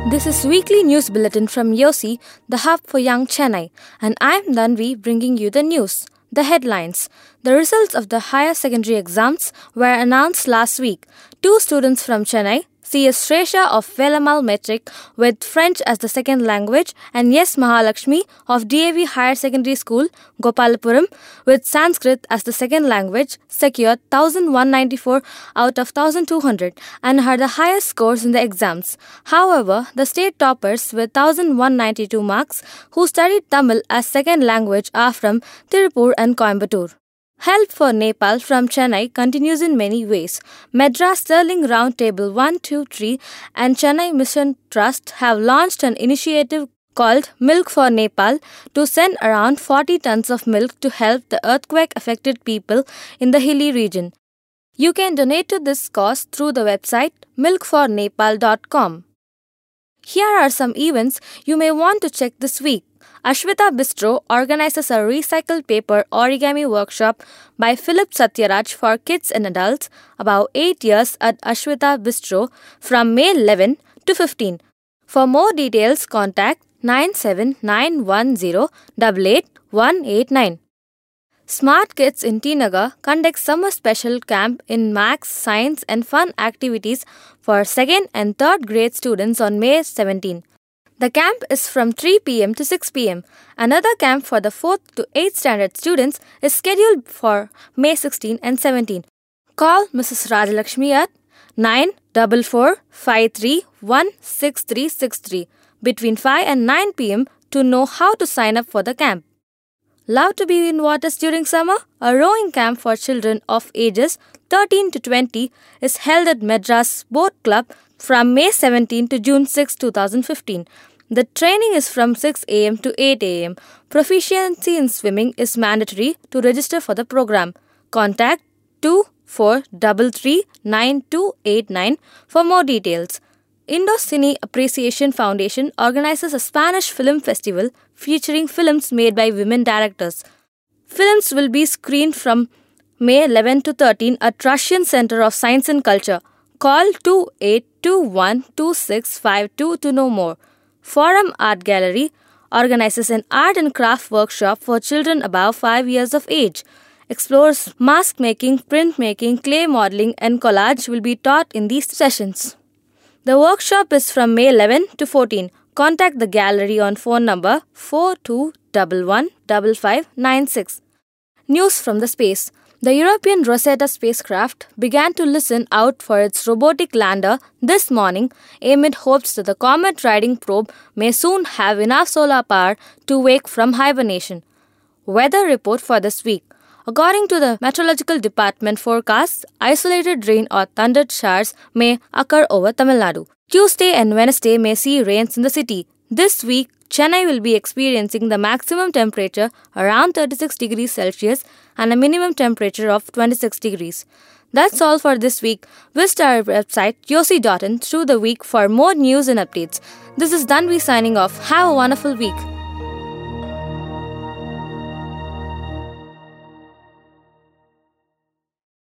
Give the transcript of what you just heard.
This is Weekly News Bulletin from Yossi, the hub for young Chennai, and I'm Dhanvi bringing you the news. The headlines. The results of the higher secondary exams were announced last week. 2 students from Chennai, C.S. Shresha of Velamal Metric with French as the second language and S. Mahalakshmi of DAV Higher Secondary School, Gopalapuram with Sanskrit as the second language secured 1194 out of 1200 and had the highest scores in the exams. However, the state toppers with 1192 marks who studied Tamil as second language are from Tirupur and Coimbatore. Help for Nepal from Chennai continues in many ways. Madras Sterling Roundtable 123 and Chennai Mission Trust have launched an initiative called Milk for Nepal to send around 40 tons of milk to help the earthquake-affected people in the hilly region. You can donate to this cause through the website milkfornepal.com. Here are some events you may want to check this week. Ashwita Bistro organizes a recycled paper origami workshop by Philip Satyaraj for kids and adults above 8 years at Ashwita Bistro from May 11 to 15. For more details, contact 9791088189. Smart Kids in T. Nagar conducts summer special camp in Maths, Science and Fun activities for 2nd and 3rd grade students on May 17. The camp is from 3 p.m. to 6 p.m. Another camp for the 4th to 8th standard students is scheduled for May 16 and 17. Call Mrs. Rajalakshmi at 9445316363 between 5 and 9 p.m. to know how to sign up for the camp. Love to be in waters during summer? A rowing camp for children of ages 13 to 20 is held at Madras Boat Club from May 17 to June 6, 2015. The training is from 6 a.m. to 8 a.m. Proficiency in swimming is mandatory to register for the program. Contact 24339289 for more details. Indo-Cine Appreciation Foundation organizes a Spanish film festival featuring films made by women directors. Films will be screened from May 11 to 13 at Russian Center of Science and Culture. Call 28212652 to know more. Forum Art Gallery organizes an art and craft workshop for children above 5 years of age. Explores mask making, print making, clay modeling and collage will be taught in these sessions. The workshop is from May 11 to 14. Contact the gallery on phone number 42115596. News from the space. The European Rosetta spacecraft began to listen out for its robotic lander this morning amid hopes that the comet-riding probe may soon have enough solar power to wake from hibernation. Weather report for this week. According to the Meteorological Department forecasts, isolated rain or thunder showers may occur over Tamil Nadu. Tuesday and Wednesday may see rains in the city. This week, Chennai will be experiencing the maximum temperature around 36 degrees Celsius and a minimum temperature of 26 degrees. That's all for this week. Visit our website yossi.in through the week for more news and updates. This is Dhanvi signing off. Have a wonderful week.